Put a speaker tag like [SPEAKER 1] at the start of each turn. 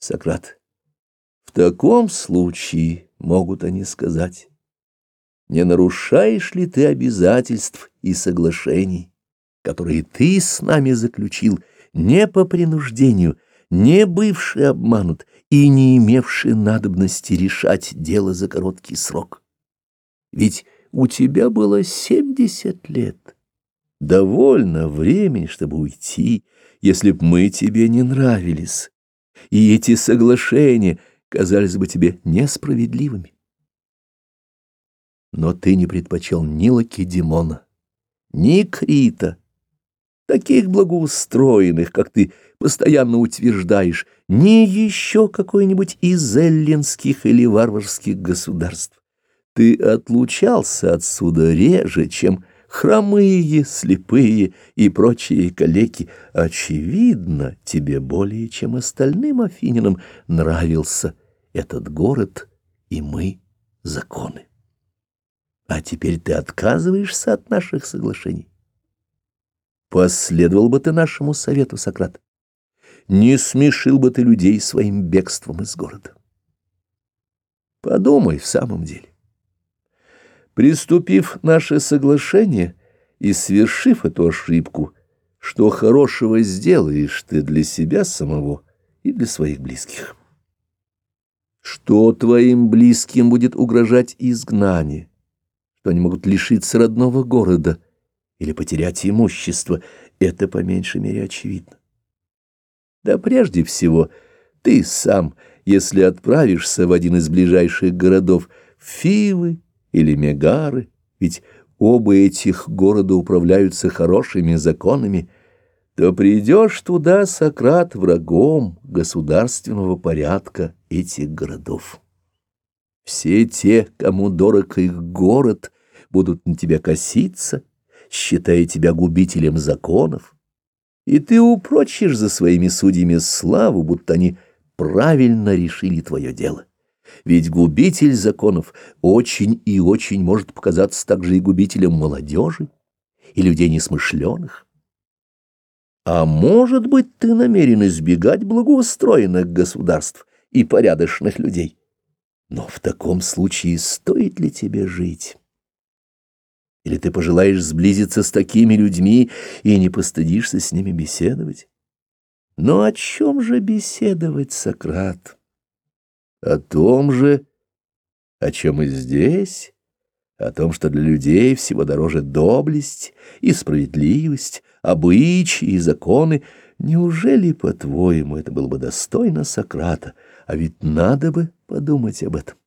[SPEAKER 1] Сократ, в таком случае, могут они сказать, не нарушаешь ли ты обязательств и соглашений, которые ты с нами заключил, не по принуждению, не бывший обманут и не имевший надобности решать дело за короткий срок? Ведь у тебя было 70 лет. Довольно времени, чтобы уйти, если б мы тебе не нравились, и эти соглашения казались бы тебе несправедливыми. Но ты не предпочел ни Лакедемона, ни Крита, таких благоустроенных, как ты постоянно утверждаешь, ни еще какой-нибудь из эллинских или варварских государств. Ты отлучался отсюда реже, чем хромые, слепые и прочие калеки. Очевидно, тебе более чем остальным афинянам нравился этот город и мы, законы. А теперь ты отказываешься от наших соглашений. Последовал бы ты нашему совету, Сократ, не смешил бы ты людей своим бегством из города. Подумай в самом деле. Приступив наше соглашение и совершив эту ошибку, что хорошего сделаешь ты для себя самого и для своих близких? Что твоим близким будет угрожать изгнание, что они могут лишиться родного города или потерять имущество, это по меньшей мере очевидно. Да прежде всего, ты сам, если отправишься в один из ближайших городов, Фивы или Мегары, ведь оба этих города управляются хорошими законами, то придешь туда, Сократ, врагом государственного порядка этих городов. Все те, кому дорог их город, будут на тебя коситься, считая тебя губителем законов, и ты упрочишь за своими судьями славу, будто они правильно решили твое дело. Ведь губитель законов очень и очень может показаться также и губителем молодежи и людей несмышленых. А может быть, ты намерен избегать благоустроенных государств и порядочных людей. Но в таком случае стоит ли тебе жить? Или ты пожелаешь сблизиться с такими людьми и не постыдишься с ними беседовать? Но о чем же беседовать, Сократ? О том же, о чем и здесь, о том, что для людей всего дороже доблесть и справедливость, обычаи и законы. Неужели, по-твоему, это было бы достойно Сократа? А ведь надо бы подумать об этом.